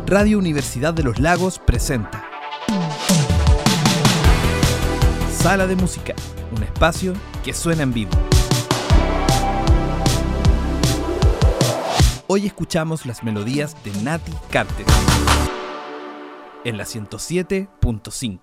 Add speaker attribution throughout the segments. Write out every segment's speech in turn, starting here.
Speaker 1: Radio Universidad de los Lagos presenta Sala de Música, un espacio que suena en vivo. Hoy escuchamos las melodías de Nati Carter en la 107.5.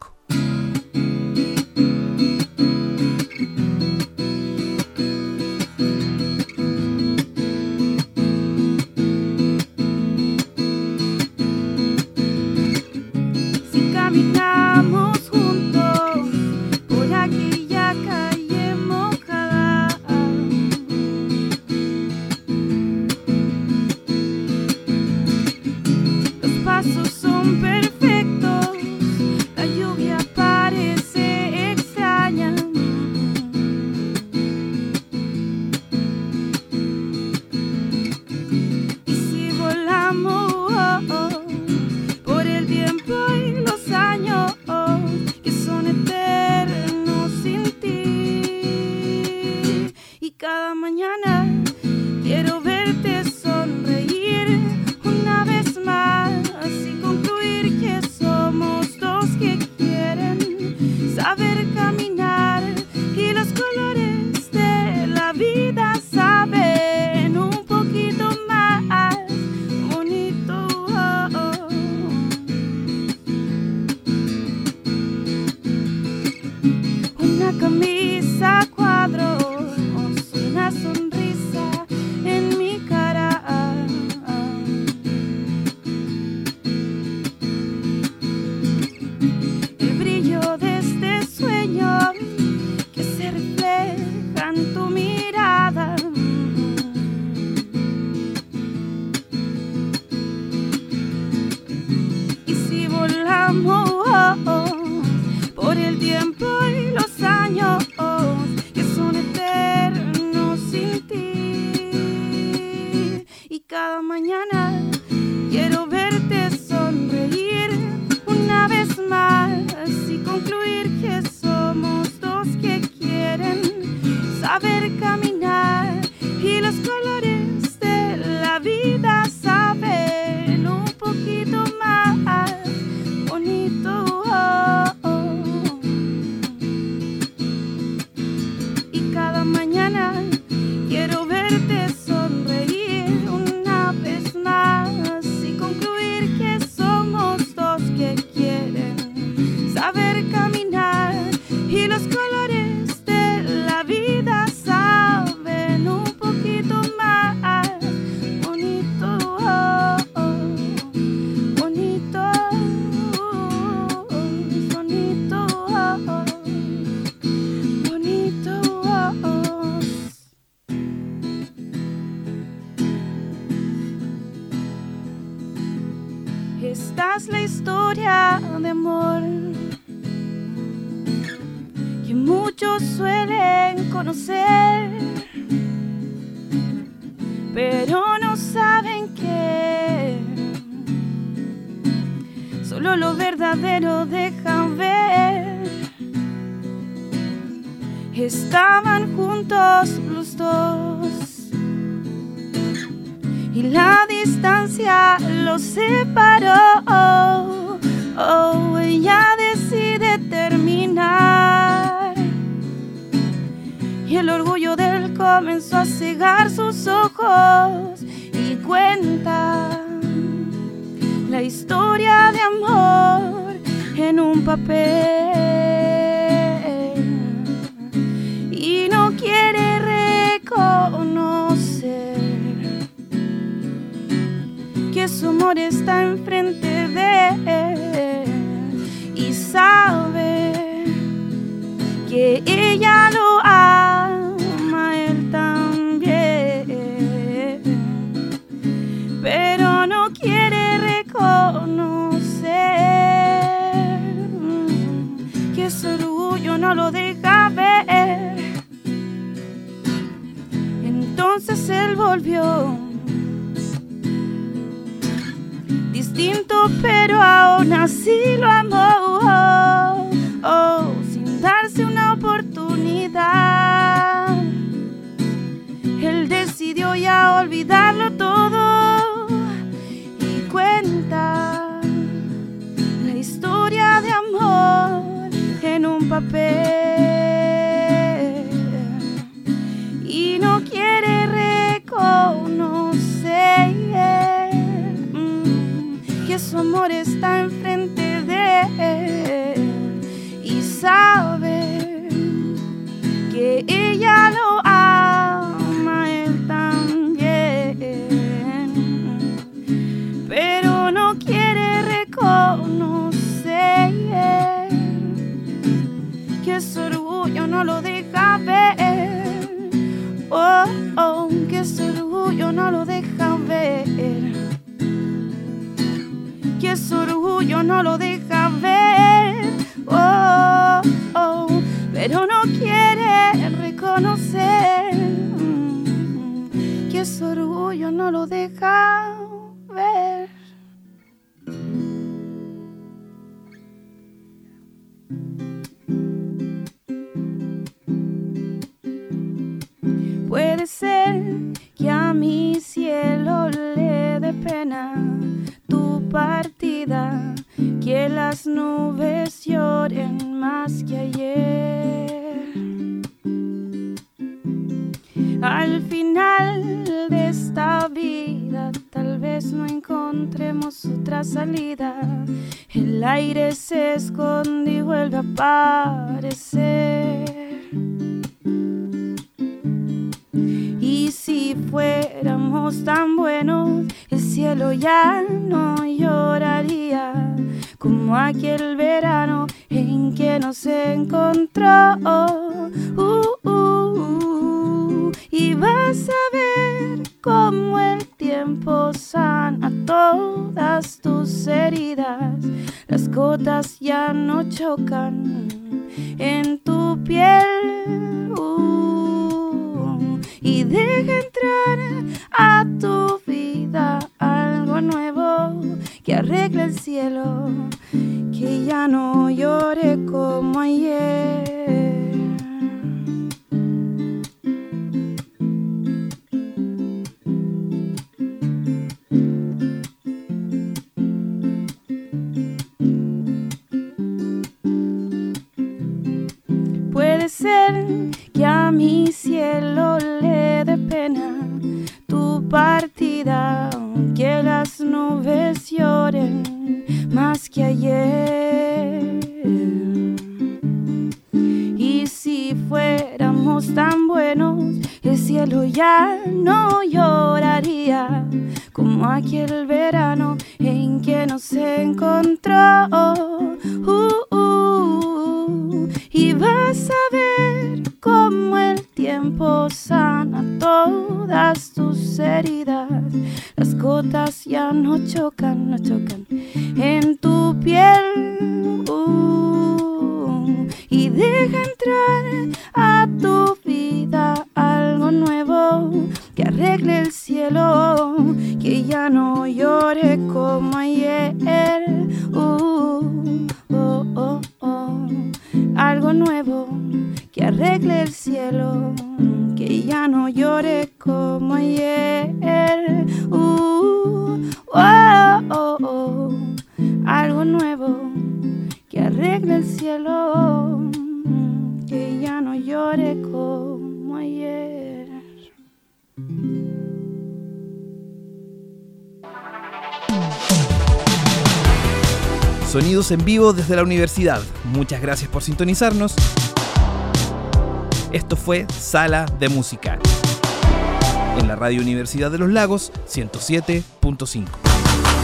Speaker 2: Esta es la historia de amor que muchos suelen conocer, pero no saben que solo lo verdadero dejan ver. Estaban juntos los dos y la distancia los separó. Ella decide terminar y el orgullo de él comenzó a cegar sus ojos, y cuenta la historia de amor en un papel y no quiere reconocer que su amor está enfrente de él, y sabe que ella lo ama él también, pero no quiere reconocer que su orgullo no lo deja ver. Entonces él volvió distinto, pero aún así lo amó, sin darse una oportunidad. Él decidió ya olvidarlo todo, y cuenta amor está enfrente de él y sabe que ella lo ama él también, pero no quiere reconocer que su orgullo no lo deja ver. Oh, oh, que su orgullo no lo deja ver, que su orgullo no lo deja ver. Oh, oh, pero no quiere reconocer que su orgullo no lo deja ver. Puede ser que a mi cielo le dé pena tu partida, que las nubes lloren más que ayer. Al final de esta vida tal vez no encontremos otra salida. El aire se esconde y vuelve a aparecer. Y si fuéramos tan buenos, el cielo ya no lloraría como aquel verano en que nos encontró. Y vas a ver cómo el tiempo sana todas tus heridas. Las gotas ya no chocan en tu piel. Y deja entrar a tu vida algo nuevo que arregle el cielo, que ya no llore como ayer. Puede ser que a mi cielo le dé pena tu partida, que las nubes lloren más que ayer. Y si fuéramos tan buenos, el cielo ya no lloraría como aquel verano en que nos encontró. Y vas a ver cómo el tiempo sana todas tus heridas. Las gotas ya no chocan en tu piel. Y deja entrar a tu vida algo nuevo que arregle el cielo, que ya no llore como ayer. Algo nuevo que arregle el cielo, que ya no llore como ayer. Algo nuevo que arregle el cielo, que ya no llore como ayer.
Speaker 1: Sonidos en vivo desde la universidad. Muchas gracias por sintonizarnos. Esto fue Sala de Música en la Radio Universidad de los Lagos 107.5.